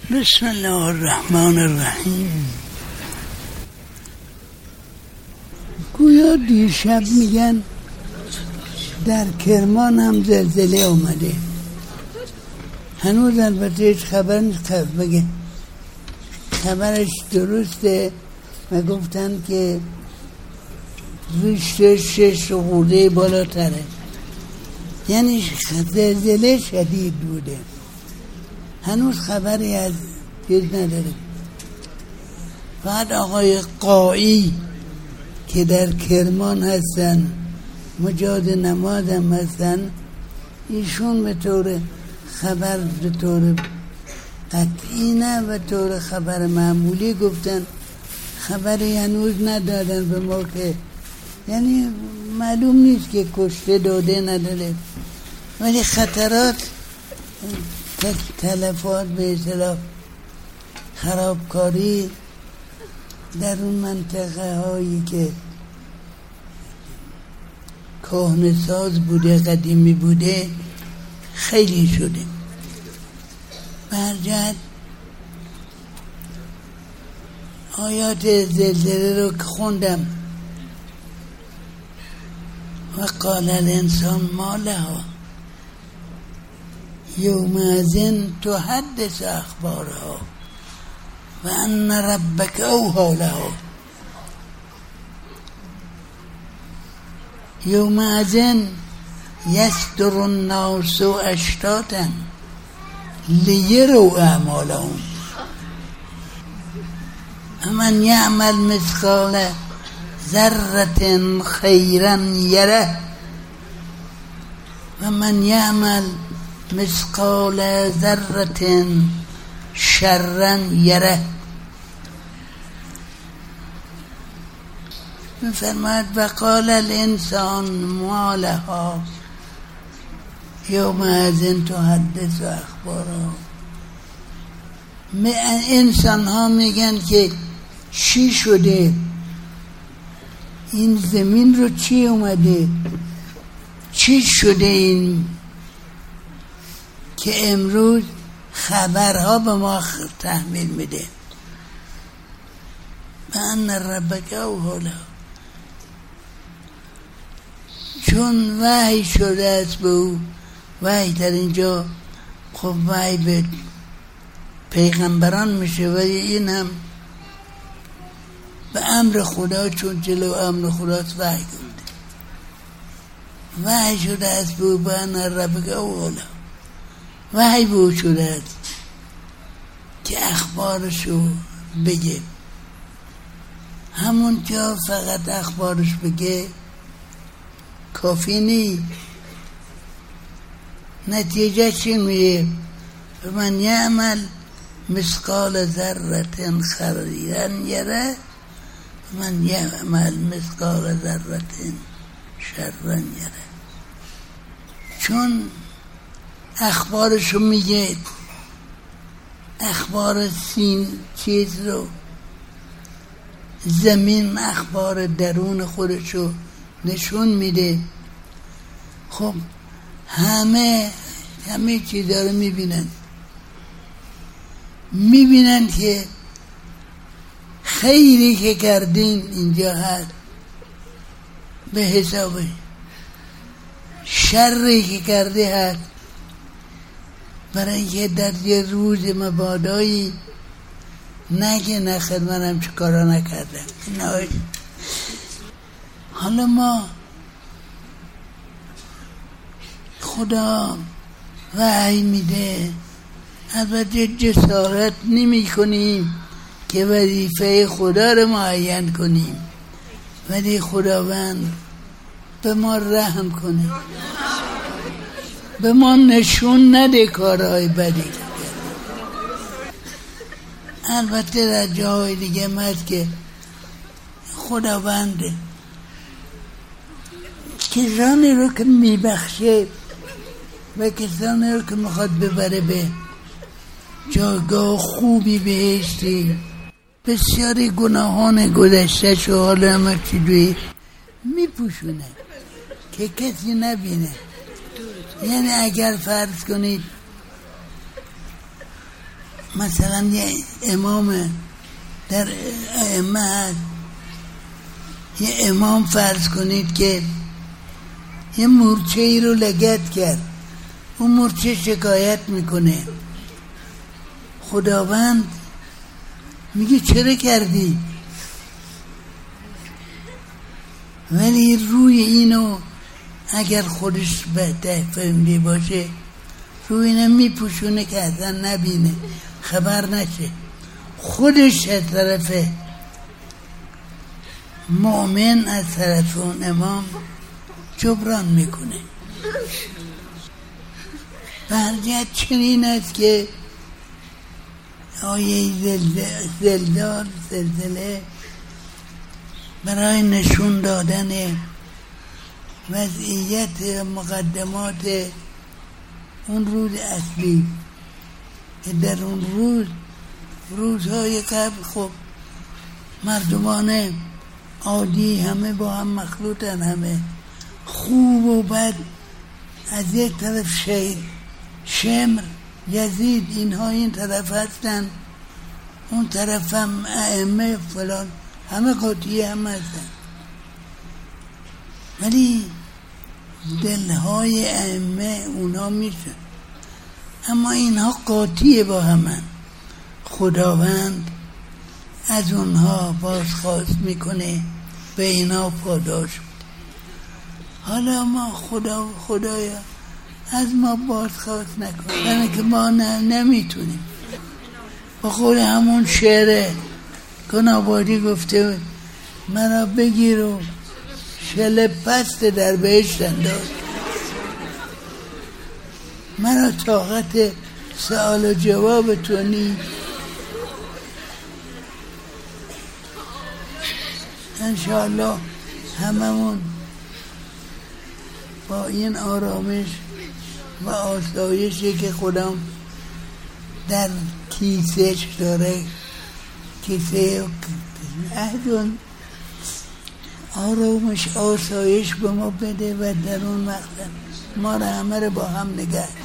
بسم الله الرحمن الرحیم. گویا دیشب میگن در کرمان هم زلزله آمده. هنوز البته هیچ خبر نیست بگه خبرش درسته و گفتن که ریشتر 6 خورده بالاتره، یعنی زلزله شدید بوده. هنوز خبری از چیز نداره. بعد آقای قائی که در کرمان هستن، مجاد نماز هم هستن، ایشون به طور خبر، به طور قطعی نه، به طور خبر معمولی گفتن، خبری هنوز ندادن به ما که یعنی معلوم نیست که کشته داده نداره، ولی خطرات تلفات به اصطلاح خرابکاری در اون منطقه هایی که کهنه ساز بوده، قدیمی بوده، خیلی شده. برجت آیات زلزله رو که خوندم، و قال الانسان ما لها یومئذ تحدث اخبارها و ان ربک اوحی لها یومئذ یصدر الناس اشتاتا لیروا اعمالهم من یعمل مثقال ذره خیرا یره و من یعمل مثقال ذره شرا یره. می‌فرماید و قال الانسان ما لها یومئذ تحدث اخبارها. انسان ها میگن که چی شده، این زمین رو چی اومده، چی شده این که امروز خبرها به ما تحمیل میده. و ان ربک اوحی لها، چون وحی شده است به او. وحی در اینجا خب وحی به پیغمبران میشه، ولی این هم به امر خدا، چون جلو امر خداست وحی گفته. وحی شده است به او و ان ربک اوحی لها، وحی به او شده است که اخبارشو بگه. همون جا فقط اخبارش بگه کافی نیست، نتیجه چی میشه؟ من یعمل مثقال ذره خیرا یره من یعمل مثقال ذره شرا یره. چون اخبارشو میگه، اخبار چیز رو، زمین اخبار درون خودشو نشون میده. خب همه چیزا رو میبینن که خیری که کردین اینجا هست به حسابه، شری که کرده هست برای اینکه در یه روز مبادایی نگه نخیر منم چه کارا نکردم. حالا ما خدا وحی میده، البته جسارت نمی کنیم که وظیفه خدا رو معین کنیم، ولی خداوند به ما رحم کنه، به ما نشون نده کارهای بدی. البته در جاهای دیگه هست که خداوند کسانی رو که میبخشه و کسانی رو که میخواد ببره به جایگاه خوبی بهشتی، بسیاری گناهان گذشته شو حالا همه چیزی میپوشونه که کسی نبینه. یعنی اگر فرض کنید مثلا یه امام در ائمه هست، یه امام فرض کنید که یه مورچه ای رو لگد کرد، اون مورچه شکایت میکنه، خداوند میگه چرا کردی؟ ولی روی اینو اگر خودش بهتر فهمیده باشه روی اینو میپوشونه که اصلا نبینه، خبر نشه، خودش از طرف مؤمن از طرف اون امام جبران میکنه. برجت چنین است که آیه زلزله برای نشون دادن وضعیت مقدمات اون روز اصلی که در اون روزهای قبل خب مردمان عادی همه با هم مخلوطن، همه خوب و بد، از یک طرف شمر یزید اینها این طرف هستن، اون طرف هم ائمه فلان، همه قاطی هم هستن، ولی دلهای ائمه اونا میشن، اما اینها قاطی با همن. خداوند از اونها بازخواست میکنه، به اینا پاداش بده. حالا ما خدایا از ما بازخواست نکن، یعنی که ما نمیتونیم. با قول همون شعر کنابادی گفته مرا بگیر و شل پست در بهشت انداز، مرا طاقت سوال و جواب تو نیست. انشاءالله هممون با این آرامش و آسایشی که خودم در کیسهش داره، کیسه عهدون آرامش آسایش به ما بده و در اون مقصد ما را همه رو با هم نگه